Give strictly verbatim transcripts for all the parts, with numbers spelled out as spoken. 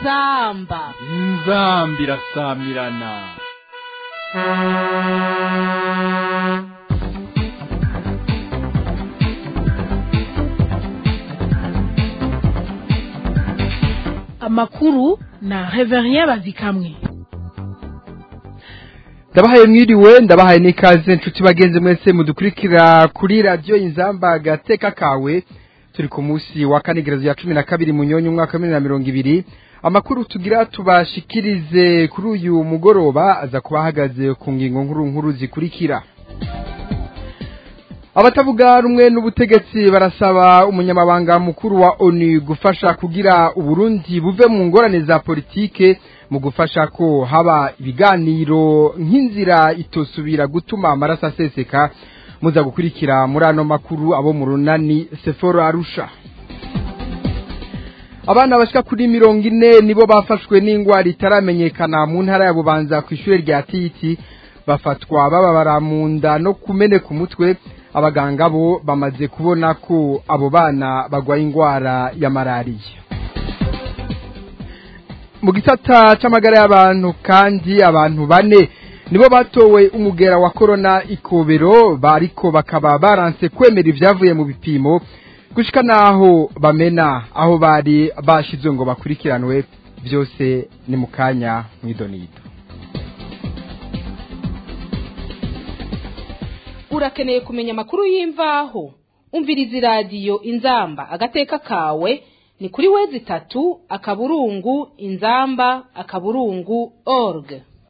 inzamba inzamba irasamirana. amakuru na Reverien Bazikamwe. Ndabahaye mwiriwe, ndabahaye nikaze nshuti bagenzi mwese mudukurikira kuri radio Inzamba gateka kawe. Turi ku munsi wa kane ya cumi na kabiri munyonyo umwaka wa bibiri na mirongo ibiri. Amakuru tugira tubashikirize kuri uyu mugoroba aza kubahagaze ku ngingo nkuru nkuru zikurikira. Abatavuga rumwe n'ubutegetsi barasaba umunyamabanga mukuru wa O N U gufasha kugira Uburundi buve mu ngorane za politike, mu gufasha ko haba ibiganiro nk'inzira itosubira gutuma amaraso aseseka. Muza gukurikira muri ano makuru abo mu runani Seforo Arusha. Abana bashika kuri mirongo ine nibo bafashwe n'ingwara itaramenyekana mu ntara ya Bubanza ku ishure rya Titi, bafatwa bababara mu nda no kumeneka umutwe. Abaganga bo bamaze kubona ko abo bana bagwaye ingwara ya malaria. Mu gisata c'amagara y'abantu kandi abantu bane nibo batowe umugera wa corona ikobero, bariko bakaba baranse kwemera ivyavuye mu bipimo gushika naho bamena aho bari bashizwe ngo bakurikiranwe. Byose ni mukanya mwidonido. Urakeneye kumenya amakuru y'imvaho? Umviriza radio Inzamba agateka kawe ni kuri wezi tatu akaburungu inzamba akaburungu org.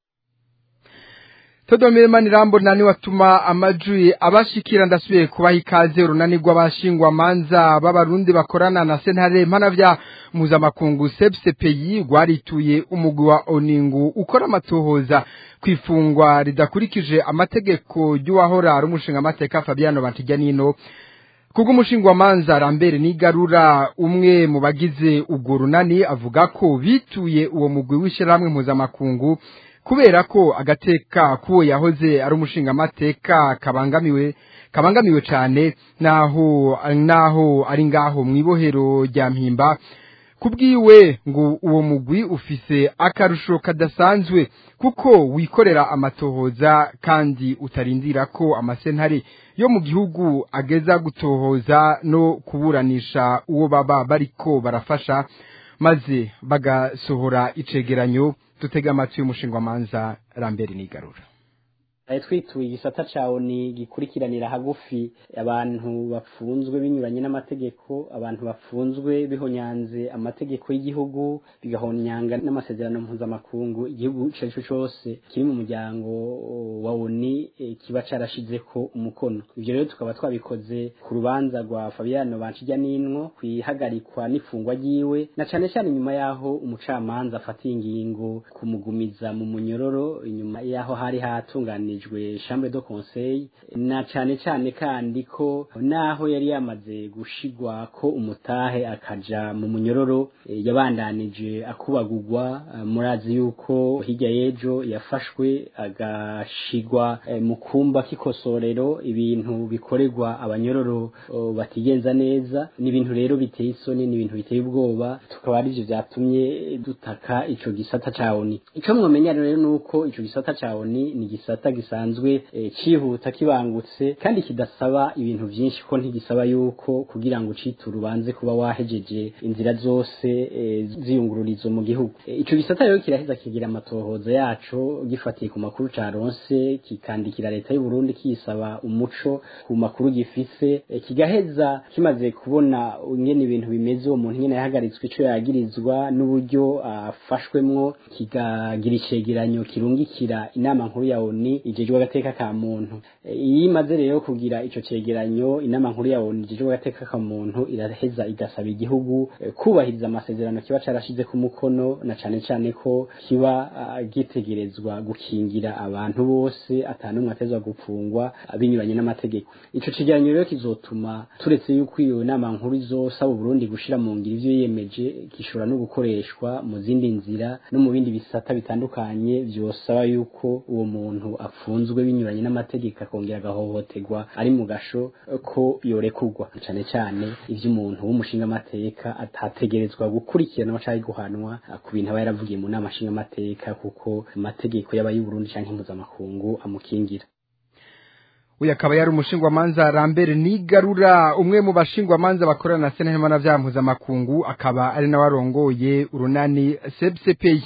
Todomire Manirambo nani watuma amajwi abashikira. Ndasubiye kubaha ikaze urunani rw'abashingwa manza b'abarundi bakorana na sentare mpanavya mpuzamakungu C P C P rwarituye umugwi wa Oningu ukora amatohoza kwifungwa ridakurikije amategeko y'uwahora ari umushinga amateka Fabiano Bantijyanino. Kugo umushingwa manza Rambere Nigarura umwe mu bagize ubwo runani avuga ko bituye uwo mugwi w'ishiramwe mpuzamakungu kubera ko agateka kuwo yahoze ari umushinga amateka kabangamiwe kabangamiwe cyane naho naho ari ngaho mwibohero rya Mpimba. Kubwiwe ngo uwo mugwi ufise akarusho kadasanzwe kuko wikorera amatohoza kandi utarindira ko amasentare yo mu gihugu ageza gutohoza no kuburanisha uwo baba bariko barafasha maze bagasohora icegeranyo. Tutega amatwi y'umushinga manza Rambere Nigarura. Twituye igisata cawo ni gikurikiranira hagufi abantu bafunzwe binyuranye n'amategeko, abantu bafunzwe bihonyanze amategeko y'igihugu, bigahonyanga n'amasezerano mpuzamakungu igihugu cyacu cyose kiri mu muryango wa O N U e, kiba carashizeko umukono. Ivyo rero tukaba twabikoze ku rubanza rwa Fabiano Bantijyanino kwihagarikwa n'ifungwa ryiwe, na cane cyane nyuma yaho umucamanza afatiye ingingo kumugumiza mu munyororo inyuma yaho hari hatunganije chambre de conseil, na cane cyane kandi ko naho yari yamaze gushigwa ko umutahe akaja mu munyororo e, yabandanije akubagurwa. Murazi yuko hirya yejo yafashwe agashigwa e, mu kumba kikosorero ibintu bikorerwa abanyororo o, batigenza neza. Ni ibintu rero biteye isoni, ni ibintu biteye ubwoba, tukaba ari byo byatumye dutaka ico gisata ca O N U. Ico mwomenya rero nuko ico gisata ca O N U ni gisata gisanzwe e, cihuta kibangutse kandi kidasaba ibintu vyinshi, ko ntigisaba yuko kugira ngo citu rubanze kuba wahejeje inzira zose e, ziyungururizo mu gihugu. E, ico gisata rero kiraheza kigira amatohoza yaco gifatiye ku makuru caronse, kikandikira leta y'u Burundi kisaba umuco ku makuru gifise, e, kigaheza kimaze kubona ingene ibintu bimeze uwo muntu nyene yahagaritswe ico yagirizwa n'uburyo afashwemwo, kigagira icegeranyo kirungikira inama nkuru ya O N U ijejwe agateka ka muntu. Iyi imaze rero kugira ico cegeranyo inama nkuru ya O N U ijejwe agateka ka muntu iraheza igasaba igihugu e, kubahiriza amasezerano kiba carashize ku mukono, na cane cane ko kiba uh, gitegerezwa gukingira abantu bose atanumwe atezwa gupfungwa binyuranye n'amategeko. Ico cegeranyo rero kizotuma turetse yuko iyo nama nkuru izosaba Burundi gushira mu ngiro ivyo yemeje, gishobora no gukoreshwa mu zindi nzira no mu bindi bisata bitandukanye vyosaba yuko uwo muntu apfu afunzwe binyuranye n'amategeko akongera agahohoterwa ari mu gasho ko yorekurwa cane cane ivyo umuntu w'umushinga amateka atategerezwa gukurikirana cyangwa guhanwa ku bintu aba yaravugiye mu nama nshinga amateka kuko amategeko y'abayi Burundi canke mpuzamakungu amukingira. Uyu akaba yari umushingwamanza Rambere Nigarura umwe mu bashingwamanza bakorana na sentare mpanavyaha mpuzamakungu akaba ari nawe arongoye urunani C B C P.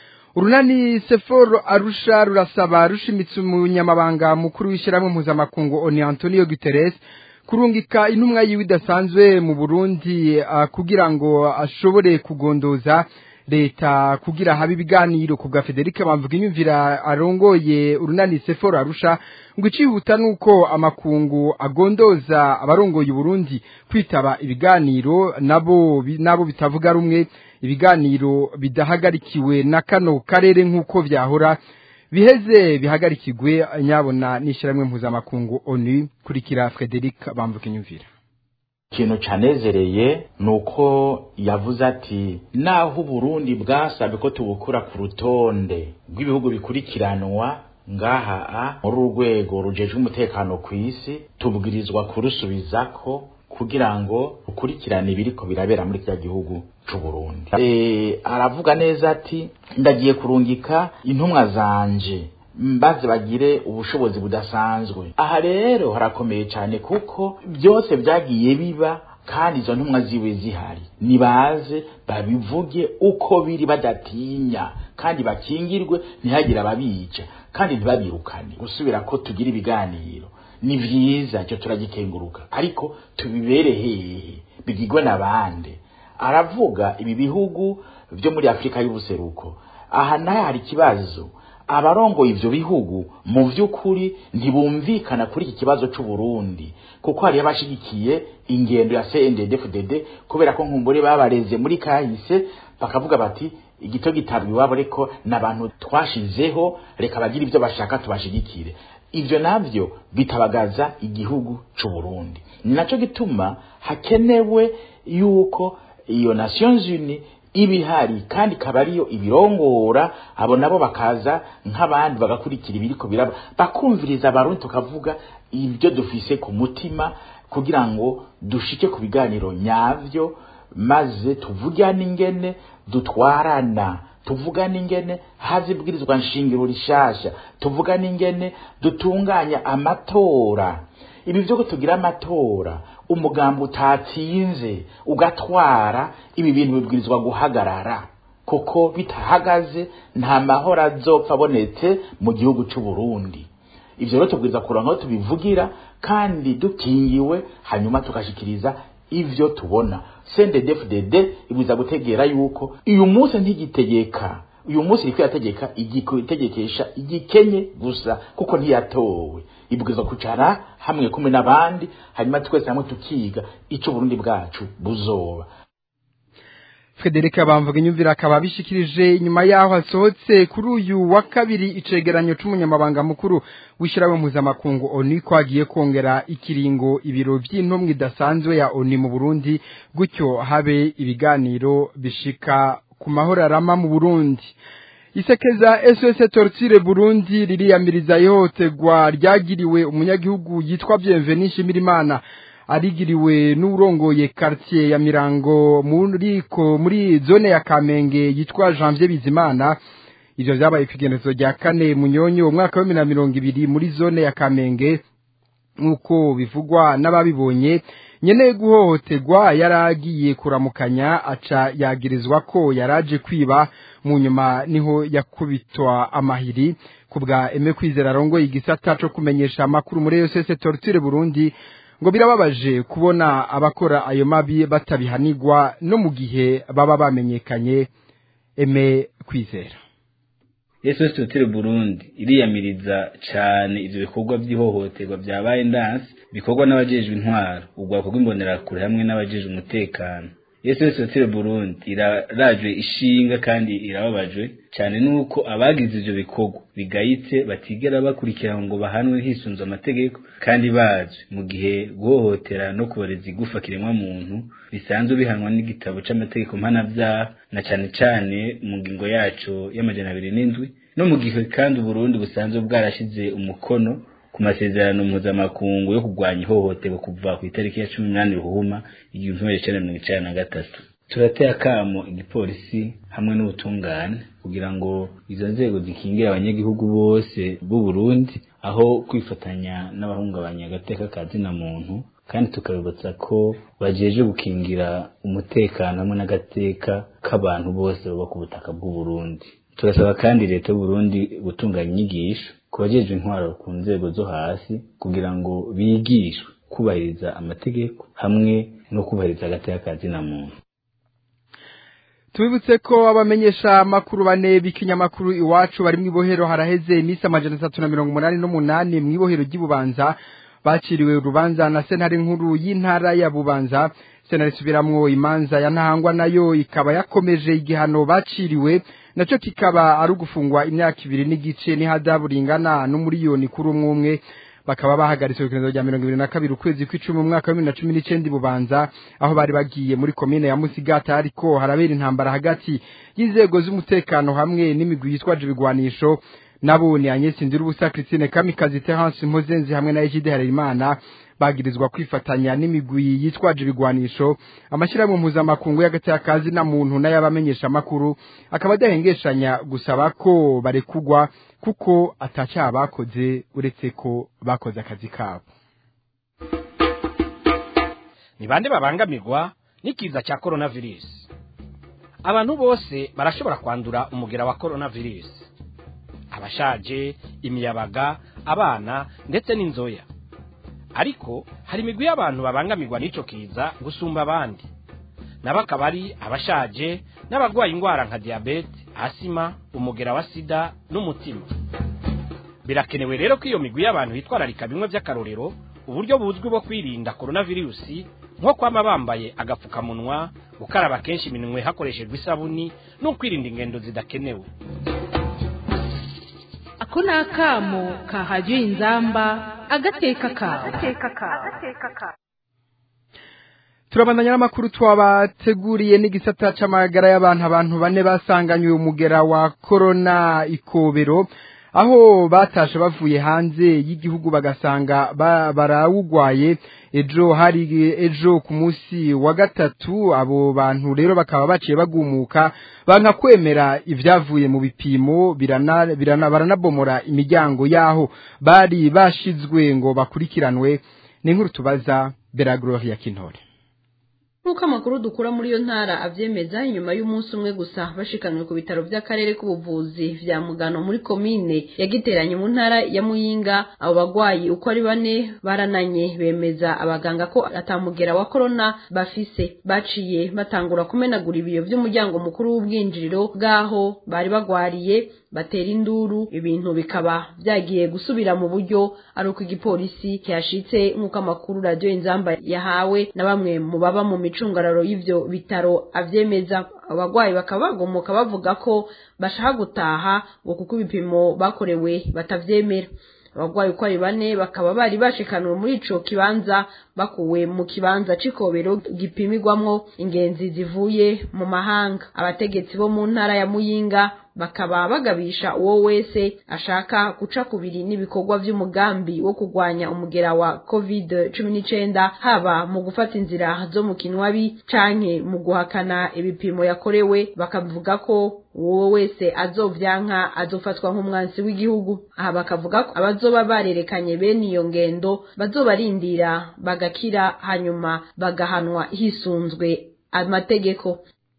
Urunani Seforo Arusha rurasaba rushimitse umunyamabanga mukuru w'ishyirahamwe mpuzamakungu ONU Antonio Guterres kurungika intumwa yiwe idasanzwe mu Burundi uh, kugira ngo ashobore kugondoza leta kugira habe ibiganiro ku bwa Federica Bamvuga inyumvira arongoye urunani Seforo Arusha ngo icihuta nuko amakungu agondoza abarongoye Burundi kwitaba ibiganiro nabo nabo bitavuga rumwe ibiganiro bidahagarikiwe na kano karere nkuko vyahora biheze bihagarikirwe nyabona n'ishiramwe mpuzamakungu ONU kurikira Frederic Bamvuga inyumvira. Ikintu canezereye nuko yavuze ati naho Burundi bwasabe ko tubukura ku rutonde rw'ibihugu bikurikiranwa ngaha muri urwego rujejwe umutekano ku isi tubwirizwa kurusubizako kugira ngo ukurikirane ibiriko birabera muri kya gihugu c'u Burundi. Eh aravuga neza ati ndagiye kurungika intumwa zanje mbaze bagire ubushobozi budasanzwe. Aha rero harakomeye cyane kuko byose byagiye biba kandi izo ntumwa ziwe zihari nibaze babivuge uko biri badatinya kandi bakingirwe ntihagira ababica kandi ntibabirukane gusubira ko tugira ibiganiro ni vyiza cyo turagikenguruka ariko tubibere hehe bigirwe nabande. Aravuga ibi bihugu byo muri Afrika y'ubuseruko aha naye hari kibazo abarongo ivyo bihugu mu vy'ukuri ntibumvikana kuri iki kibazo c'u Burundi kuko hari abashigikiye ingendo ya C N D D F D D kubera ko nkumbure babareze muri kahise bakavuga bati igito gitarwi wabo reko nabantu twashizeho reka bagira ivyo bashaka tubashigikire. Ivyo navyo bitabagaza igihugu c'u Burundi. Ninaco gituma hakenewe yuko iyo Nations Unies ibihari kandi kabariyo ibirongora abo nabo bakaza nk'abandi bagakurikira ibiriko biraba bakumviriza abarundi tukavuga ibyo dufise ku mutima kugira ngo dushike ku biganiro nyavyo maze tuvugane ingene dutwarana tuvugane ingene hazibwirizwa nshingiro rishasha tuvugane ingene dutunganya amatora. Ibi byo kutugira amatora umugambo utatsinze ugatwara ibi bintu bibwirizwa guhagarara koko bitahagaze nta mahoro azopfa abonetse mu gihugu c'u Burundi. Ivyo rero tubwiza kurango tubivugira kandi dukingiwe hanyuma tukashikiriza ivyo tubona. C N D D F D D ibwiza gutegera yuko uyu munsi ntigitegeka uyu munsi riko yategeka igitegekesha igikenye gusa kuko ntiyatowe ibwiza kucara hamwe kumwe nabandi hanyuma twese hamwe tukiga ico Burundi bwacu buzoba. Frederica Bamvuga inyumvira akaba bishikirije inyuma yaho hasohotse kuri uyu wa kabiri icegeranyo c'umunyamabanga mukuru w'ishyirahamwe mpuzamakungu ONU kwagiye kongera ikiringo ibiro vy'intumwa idasanzwe ya ONU mu Burundi gutyo habe ibiganiro bishika ku mahoro arama mu Burundi. Isekeza S O S Torture Burundi ririyamiriza ihohoterwa ryagiriwe umunyagihugu yitwa Bienvenue Shimirimana arigiriwe n'urongoye quartier ya Mirango muri ko muri zone ya Kamenge yitwa Janvier Bizimana. Ivyo vyabaye kwigenezo rya kane munyonyo umwaka wa bibiri na mirongo ibiri muri zone ya Kamenge nkuko bivugwa n'ababibonye. Nyene guhohoterwa yaragiye kuramukanya aca yagirizwa ko yaraje kwiba mu nyuma niho yakubitwa amahiri kubwa Eme Kwizera rongo igisata cyo kumenyesha amakuru muri S O S Torture Burundi ngo birababaje kubona abakora ayo mabi batabihanirwa no mu gihe baba bamenyekanye. Eme Kwizera S O S Torture Burundi iriyamiriza cyane ivyo bikorwa by'ihohoterwa byabaye ndanse bikorwa n'abajejwe intwaro ubwako bw'imbonera kure hamwe n'abajejwe umutekano. S O S Torture Burundi irarajwe ishinga kandi irababajwe cyane nuko abagize ivyo bikorwa bigayitse batigera bakurikira ngo bahanwe hisunze amategeko kandi bazwe mu gihe guhohotera no kubareza igufa kiremwa muntu bisanzwe bihanwa n'igitabo c'amategeko mpanavyaha na cyane cyane mu ngingo yaco y'amajana abiri n'indwi no mu gihe kandi Burundi busanzwe bwarashize umukono ku masezerano mpuzamakungu yo kurwanya ihohoterwa kuva ku itariki ya cumi n'umunani Ruhuma igihumbi kimwe magana cyenda mirongo icenda na gatatu. Turateye akamo igipolisi hamwe n'ubutungane kugira ngo izo nzego zikingira abanyagihugu bose b'u Burundi aho kwifatanya n'abahungabanya agateka ka zina muntu, kandi tukabibutsa ko bajeje gukingira umutekano hamwe n'agateka k'abantu bose baba ku butaka bw'u Burundi. Turasaba kandi leta y'u Burundi gutunganya inyigisho ku bajejwe intwaro ku nzego zo hasi kugira ngo bigishwe kubahiriza amategeko hamwe no kubahiriza agateka ka zina muntu. Tubibutse ko abamenyesha amakuru bane b'ikinyamakuru Iwacu bari mu ibohero haraheze imisi amajana atatu na mirongo umunani n'umunani mu ibohero ry'Ibubanza baciriwe urubanza na sentare nkuru y'intara ya Bubanza. Sentare subiramwo imanza ya Ntahangwa nayo ikaba yakomeje igihano baciriwe, naco kikaba ari ugufungwa imyaka ibiri n'igice n'ihadabu ringana n'umuriyoni kuri umwe umwe. Bakaba bahagaritse ku rya mirongo ibiri na kabiri ukwezi kw'icumi mu mwaka wa bibiri na cumi n'icenda Bubanza, aho bari bagiye muri komine ya Musigata, ariko harabera intambara hagati y'inzego z'umutekano hamwe n'imigwi yitwaje ibigwanisho. Nabone Agnes Ndirubusa, Christine Kamikazi, Terence Mpozenzi hamwe na Ejide Harerimana bagirizwa kwifatanya n'imigwi yitwaje ibigwanisho. Amashirahamwe mpuzamakungu y'agateka ka zina muntu n'ayabamenyesha amakuru akaba adahengeshanya gusaba ko barekugwa kuko atacyaha bakoze uretse ko bakoze akazi kabo. Ni bande babangamirwa n'ikiza cya coronavirus? Abantu bose barashobora kwandura umugera wa coronavirus: abashaje, imiyabaga, abana ndetse n'inzoya. Ariko hari imigwi y'abantu babangamirwa n'ico kiza gusumba abandi, nabakabari abashaje n'abagwaye ingwara nka diabete, asima, umugera wa sida n'umutima. Birakenewe rero ko iyo migwi y'abantu yitwararika bimwe by'akarorero uburyo buzwi bwo kwirinda coronavirus, nko kwama bambaye agapfukamunwa, gukaraba kenshi iminwe hakoreshejwe isabuni no kwirinda ingendo zidakenewe. Ako nakamo ka Radio Inzamba agateka kawe. Turabandanya n'amakuru twabateguriye n'igisata c'amagara y'abantu. Abantu bane basanganywe umugera wa corona Ikobero, aho batashe bavuye hanze y'igihugu bagasanga barawugwaye. Ejo hari ejo ku munsi wa gatatu abo bantu rero bakaba baciye bagumuka banka kwemera ivyavuye mu bipimo birana birana baranabomora imiryango yaho bari bashizwe ngo bakurikiranwe. Ni nkuru tubaza Belagloria Kintore. Nuko amakuru dukura muri yo ntara avyemeza inyuma y'umunsi umwe gusa bashikanwe ku bitaro by'akarere k'ubuvuzi vya Mugano muri komine yagiteranye mu ntara ya Muyinga. Abo bagwayi uko ari bane barananye bemeza abaganga ko atamugera wa corona bafise. Baciye batangura kumenagura ibiyo by'umuryango mukuru w'ubwinjiriro bwaho bari bagwariye, batera induru, ibintu bikaba byagiye gusubira mu buryo ari uko igipolisi cyashitse nk'uko amakuru Radio Inzamba yahawe na bamwe mu baba mu micungararo y'ivyo bitaro avyemeza. Abagwayi bakaba bagomoka bavuga ko bashaka gutaha ngo kuko ibipimo bakorewe batavyemera. Abagwayi uko ari bane bakaba bari bashikanwe muri ico kibanza bakuwe mu kibanza c'Ikobero gipimirwamwo ingenzi zivuye mu mahanga. Abategetsi bo mu ntara ya Muyinga bakaba bagabisha uwo wese ashaka kuca kubiri n'ibikorwa by'umugambi wo kugwanya umugera wa covid cumi n'icenda, haba mu gufata inzira zo mu kinwabi canke mu guhakana ibipimo yakorewe. Bakavuga ko uwo wese azovyanka azofatwa nk'umwansi w'igihugu. Aha bakavuga ko abazoba barerekanye bene iyo ngendo bazobarindira bagakira hanyuma bagahanwa hisunzwe amategeko.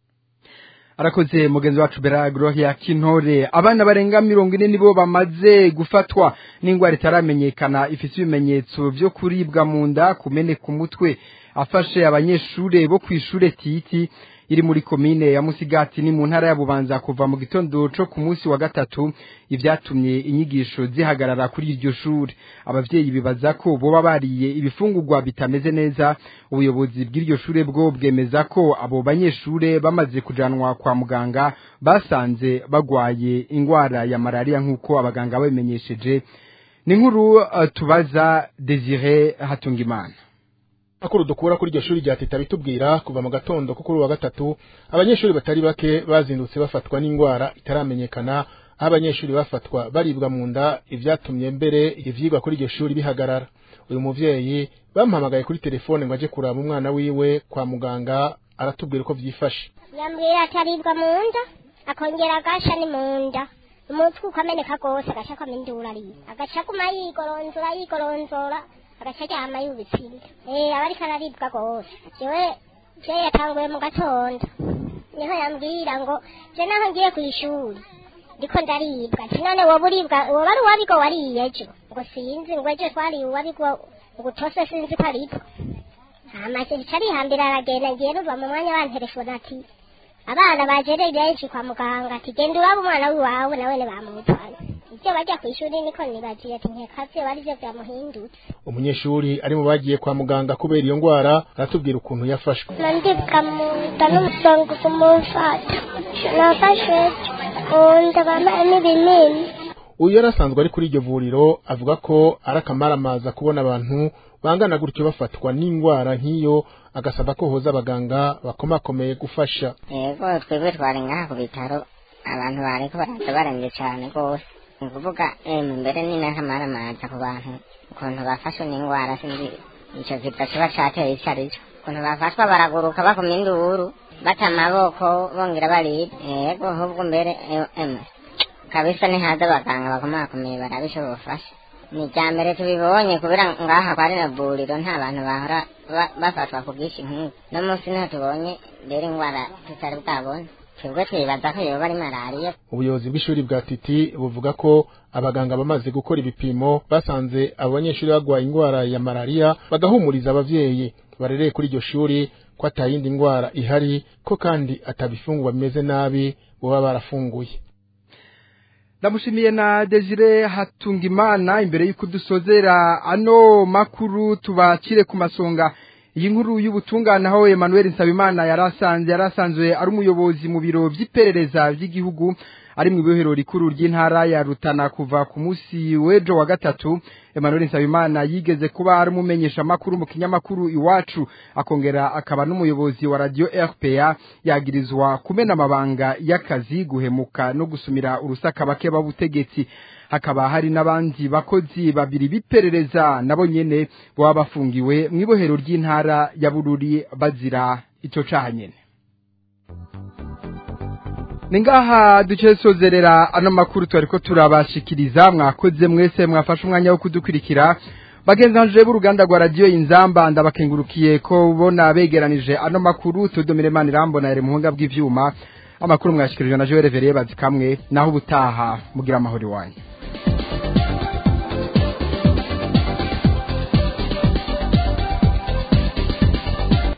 Arakoze mugenzi wacu Belagloria Kintore. Abana barenga mirongo ine nibo bamaze gufatwa n'ingwara itaramenyekana ifise ibimenyetso byo kuribwa mu nda, kumene ku mutwe, afashe abanyeshure bo kwishure Titi iri muri komine ya Musigati ni mu ntara ya Bubanza kuva mu gitondo cyo ku munsi wa gatatu. Ivyatumye inyigisho zihagarara kuri iryo shure. Abavyeyi bibaza ko boba bariye ibifungurwa bitameze neza. Ubuyobozi bw'iryo shure bwo bwemeza ko abo banyeshure bamaze kujanwa kwa muganga basanze bagwaye ingwara ya malaria nk'uko abaganga babimenyesheje. Ni nkuru uh, tubaza Desire Hatungimana. Akuru dukura kuri iryo shuri rya Teta bitubwira kuva mu gatondo ko kuri wa gatatu abanyeshuri batari bake bazindutse bafatwa n'ingwara itaramenyekana, aho abanyeshuri bafatwa baribwa mu nda ivyatumye mbere ivyigwa kuri iryo shuri bihagarara. Uyu muvyeyi bamuhamagaye kuri telefone ngo aje kuraba umwana wiwe kwa muganga, aratubwira uko vyifashe. Yambwira ataribwa mu nda, akongera agasha ni mu nda, umutwe ukameneka gose, agaca kwamindura ari agaca kuma yigoronzora yigoronzora agaca ryama yubitsinda. Eh abari kanaribwa gose. Jewe je yatanguye mu gatondo, niho yambwira ngo je naho ngiye ku ishuri ndiko ndaribwa, none wowe uribwa wowe ari wabigo wariye ejo, ngo sinzi ngo ejo twari wabigo ngo tose sinzi paribwa. Amaze cari hambira aragenda ngiye ruva mu mwanya wa telefone ati abana bajereye benshi kwa muganga, ati genda uraba umwana wawe nawe ne bamutwara. Ivyo bajya ku ishuri niko nibagiye ati nkekavye bari byo byamuhindutse. Umunyeshuri ari mu bagiye kwa muganga kubera iyo ngwara aratubwira ukuntu yafashwe. Nandibwa mu nda n'umusonga kumufata, nafashwe unda bama n'ibinini. Uyu yarasanzwe ari kuri iryo vuriro avuga ko ari akamaramaza kubona abantu bangana gutyo bafatwa n'ingwara nk'iyo, agasaba ko hoza abaganga bakomakomeye gufasha. Yego twebwe twari ngaha ku bitaro, abantu bariko baraza baremye cyane rwose, ni kuvuga mbere ni n'akamaramaza ku bantu ukuntu bafashwe n'ingwara, sinzi ico kiza kiba cateye ico arico, ukuntu bafashwa baraguruka bakomye induru bata amaboko bongera barira. Yego ahubwo mbere emwe kabisa ni haza abaganga bakomakomeye barabisho bofasha. Ni cyambere tubibonye kubera ngaha kwari na buriro nta bantu bahora bafatwa ku bwishi nk'uko. No munsi niho tubonye rero ingwara tutari bwabone, twebwe twibaza ko yoba ari malaria. Ubuyobozi bw'ishuri bwa Titi buvuga ko abaganga bamaze gukora ibipimo basanze abanyeshuri bagwa ingwara ya malaria, bagahumuriza abavyeyi barereye kuri iryo shuri ko atayindi ngwara ihari, ko kandi atabifungwa bimeze nabi boba barafunguye. Ndamushimiye na Desire Hatungimana. Imbere y'uko dusozera ano makuru tubakire ku masonga iyi nkuru y'ubutungane, aho Emmanuel Nsabimana yarasanze yarasanzwe ari umuyobozi mu biro vy'iperereza vy'igihugu ari mu bibohero rikuru ry'intara ya Rutana kuva ku musi wejo wa gatatu. Emmanuel Nsabimana yigeze kuba ari umumenyesha makuru mu kinyamakuru Iwacu, akongera akaba n'umuyobozi wa radio R P A. Yagirizwa kumena amabanga y'akazi, guhemuka no gusumira urusaka bake babutegetsi. Hakaba hari n'abandi bakozi babiri biperereza nabo nyene baba bafungiwe mu ibohero ry'intara ya Bururi bazira ico caha nyene. Ningaha duce sozerera ano makuru twariko turabashikiriza. Mwakoze mwese mwafashe umwanya wo kudukurikira. Bagenzanje b'uruganda rwa radio Inzamba ndabakengurukiye ko ubona begeranije ano makuru. Tudomire Imana irambona yari muhunga bw'ivyuma. Amakuru mwashikirijwe na Joel Vereye bazikamwe, naho ubutaha mugira amahoro wanyu.